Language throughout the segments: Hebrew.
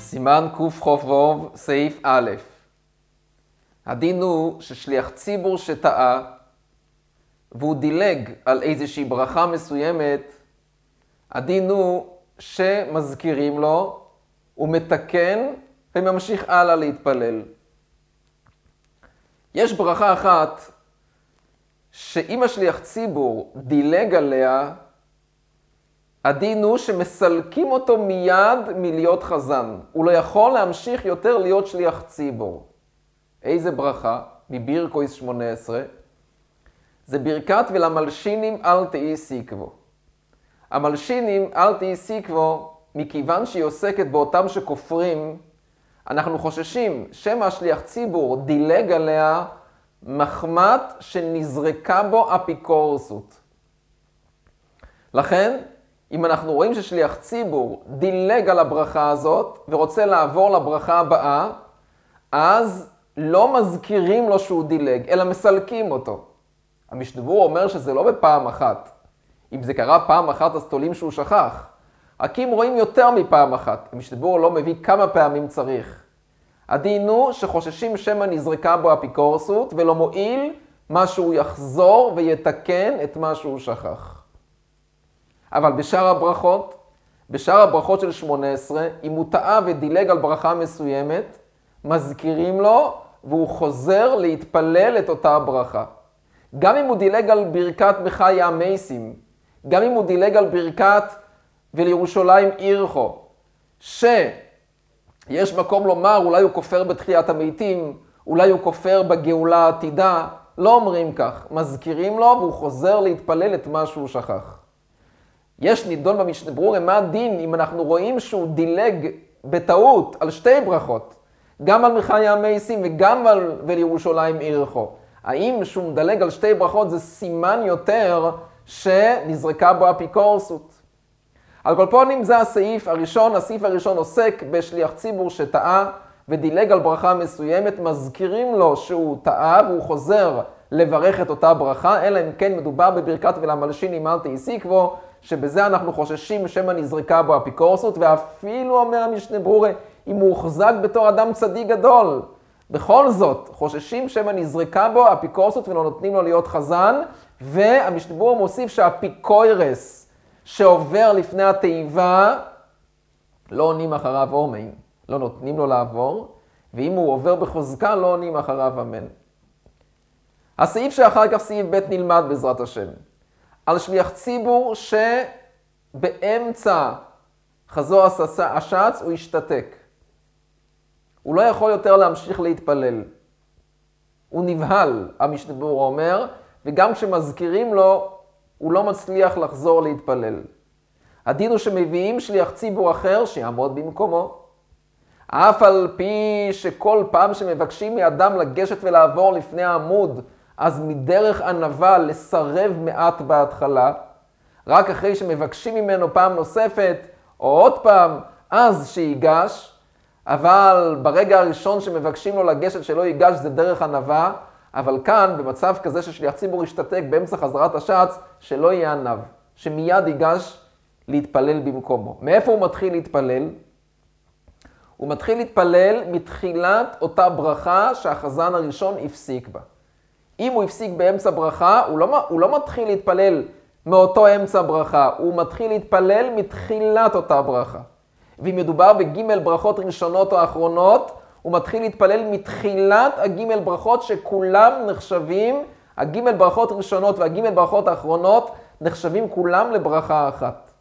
סימן קח"ו סעיף א'. הדין הוא ששליח ציבור שטעה והוא דילג על איזושהי ברכה מסוימת, הדין הוא שמזכירים לו, הוא מתקן וממשיך הלאה להתפלל. יש ברכה אחת שאם השליח ציבור דילג עליה, הדין הוא שמסלקים אותו מיד מלהיות חזן. הוא לא יכול להמשיך יותר להיות שליח ציבור. איזה ברכה? מבירקויס 18. זה ברכת ולמלשינים אל תהי סיקבו. המלשינים אל תהי סיקבו, מכיוון שהיא עוסקת באותם שכופרים, אנחנו חוששים שמא השליח ציבור דילג עליה מחמת שנזרקה בו אפיקורסות. לכן, אם אנחנו רואים ששליח ציבור דילג על הברכה הזאת ורוצה לעבור לברכה הבאה, אז לא מזכירים לו שהוא דילג, אלא מסלקים אותו. המשנה אומר שזה לא בפעם אחת. אם זה קרה פעם אחת, אז תולים שהוא שכח. רק אם רואים יותר מפעם אחת, המשנה לא מביא כמה פעמים צריך. הדין הוא שחוששים שמא נזרקה בו אפיקורסות, ולא מועיל מה שהוא יחזור ויתקן את מה שהוא שכח. אבל בשאר הברכות של 18, אם הוא טעה ודילג על ברכה מסוימת, מזכירים לו והוא חוזר להתפלל את אותה ברכה. גם אם הוא דילג על ברכת בחיי המייסים, גם אם הוא דילג על ברכת ולירושלים עירכו, שיש מקום לומר, אולי הוא כופר בתחיית המתים, אולי הוא כופר בגאולה העתידה, לא אומרים כך, מזכירים לו והוא חוזר להתפלל את מה שהוא שכח. יש נידון במשנה ברורה מה הדין אם אנחנו רואים שהוא דילג בטעות על שתי ברכות, גם על בחיי המייסים וגם על ולירושלים עירכו. האם שהוא מדלג על שתי ברכות זה סימן יותר שנזרקה בו אפיקורסות? על כל פנים זה הסעיף הראשון. הסעיף הראשון עוסק בשליח ציבור שטעה ודילג על ברכה מסוימת, מזכירים לו שהוא טעה והוא חוזר לברך את אותה ברכה, אלא אם כן מדובר בברכת ולמלשינים אל תהי סיקבו, שבזה אנחנו חוששים שמא נזרקה בו אפיקורסות, ואפילו אומר המשנה ברורה, אם הוא הוחזק בתור אדם צדיק גדול, בכל זאת חוששים שמא נזרקה בו אפיקורסות ולא נותנים לו להיות חזן, והמשנה ברורה מוסיף שהאפיקוירס שעובר לפני התיבה, לא עונים אחריו אומן, לא נותנים לו לעבור, ואם הוא עובר בחוזקה לא עונים אחריו אמן. הסעיף שאחר כך סעיף ב' נלמד בעזרת השם. על שליח ציבור שבאמצע חזור השץ הוא ישתתק. הוא לא יכול יותר להמשיך להתפלל. הוא נבהל, המשנה ברורה אומר, וגם כשמזכירים לו, הוא לא מצליח לחזור להתפלל. הדין הוא שמביאים שליח ציבור אחר שיעמוד במקומו. אף על פי שכל פעם שמבקשים מאדם לגשת ולעבור לפני העמוד, אז מדרך ענווה לסרב מעט בהתחלה, רק אחרי שמבקשים ממנו פעם נוספת, או עוד פעם, אז שיגש, אבל ברגע הראשון שמבקשים לו לגשת שלא ייגש זה דרך ענווה, אבל כאן במצב כזה ששליח ציבור ישתתק באמצע חזרת השץ, שלא יהיה ענב, שמיד ייגש להתפלל במקומו. מאיפה הוא מתחיל להתפלל? הוא מתחיל להתפלל מתחילת אותה ברכה שהחזן הראשון הפסיק בה. אם הוא הפסיק באמצע ברכה, הוא לא מתחיל להתפלל מאותו אמצע ברכה, הוא מתחיל להתפלל מתחילת אותה ברכה. ואם מדובר בג' ברכות ראשונות או אחרונות, הוא מתחיל להתפלל מתחילת הג' ברכות שכולם נחשבים, הג' ברכות ראשונות והג' ברכות האחרונות נחשבים כולם לברכה אחת.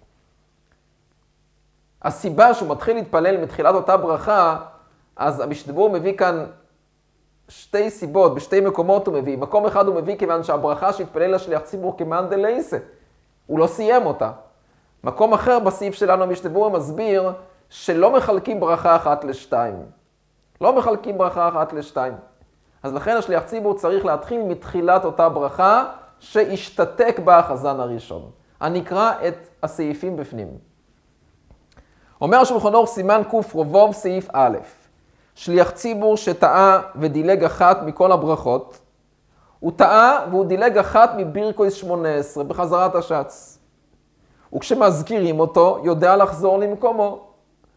הסיבה שהוא מתחיל להתפלל מתחילת אותה ברכה, אז המשנה ברורה מביא כאן שתי סיבות, בשתי מקומות הוא מביא. מקום אחד הוא מביא כיוון שהברכה שהתפלל לשליח ציבור כמאן דלייסה, הוא לא סיים אותה. מקום אחר בסעיף שלנו המשנה ברורה מסביר שלא מחלקים ברכה אחת לשתיים. לא מחלקים ברכה אחת לשתיים. אז לכן השליח ציבור צריך להתחיל מתחילת אותה ברכה שהשתתק בה החזן הראשון. אני אקרא את הסעיפים בפנים. אומר שולחן אור סימן קח"ו סעיף א', שליח ציבור שטעה ודילג אחת מכל הברכות, הוא טעה והוא דילג אחת מבירקויס 18 בחזרת השץ. וכשמזכירים אותו יודע לחזור למקומו.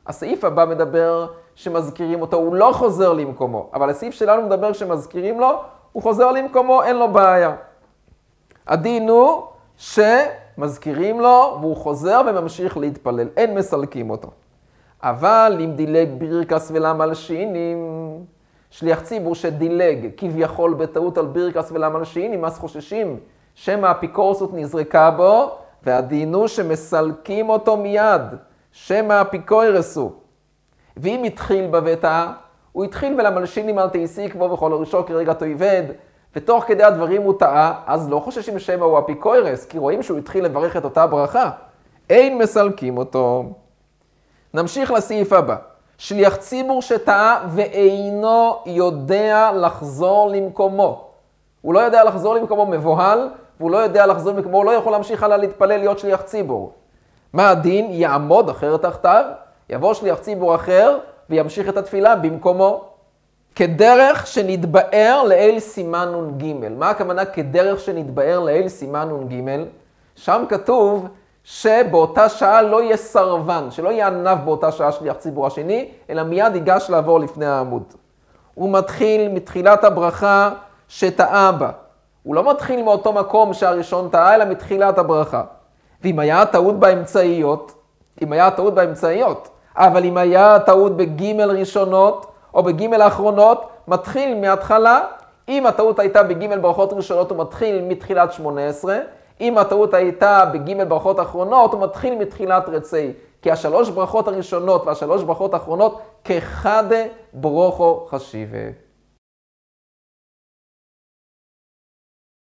הסעיף הבא מדבר שמזכירים אותו, הוא לא חוזר למקומו. אבל הסעיף שלנו מדבר שמזכירים לו, הוא חוזר למקומו, אין לו בעיה. הדין הוא שמזכירים לו והוא חוזר וממשיך להתפלל, אין מסלקים אותו. אבל אם דילג ברכס ולמלשינים, שליח ציבור שדילג כביכול בטעות על ברכס ולמלשינים, אז חוששים שמא האפיקורסות נזרקה בו, והדין הוא שמסלקים אותו מיד, שמא האפיקורסו. ואם התחיל בביתה, הוא התחיל ולמלשינים אל תעסיק בו וכל הראשו כרגע תאבד, ותוך כדי הדברים הוא טעה, אז לא חוששים שמא הוא אפיקורס, כי רואים שהוא התחיל לברך את אותה ברכה. אין מסלקים אותו. נמשיך לסעיף הבא. שליח ציבור שטעה ואינו יודע לחזור למקומו. הוא לא יודע לחזור למקומו מבוהל, והוא לא יודע לחזור למקומו, הוא לא יכול להמשיך הלאה להתפלל להיות שליח ציבור. מה הדין? יעמוד אחר תחתיו, יבוא שליח ציבור אחר וימשיך את התפילה במקומו. כדרך שנתבאר לאל סימן נ"ג. מה הכוונה כדרך שנתבאר לאל סימן נ"ג? שם כתוב שבאותה שעה לא יהיה סרבן, שלא יהיה ענב באותה שעה שליח ציבור השני, אלא מיד ייגש לעבור לפני העמוד. הוא מתחיל מתחילת הברכה שטעה בה. הוא לא מתחיל מאותו מקום שהראשון טעה, אלא מתחילת הברכה. ואם היה טעות באמצעיות, אבל אם היה טעות בגימל ראשונות או בגימל האחרונות, מתחיל מההתחלה. אם הטעות הייתה בגימל ברכות ראשונות, הוא מתחיל מתחילת 18. אם הטעות הייתה בגימל ברכות אחרונות, הוא מתחיל מתחילת רצי. כי השלוש ברכות הראשונות והשלוש ברכות האחרונות כחד ברוכו חשיבה.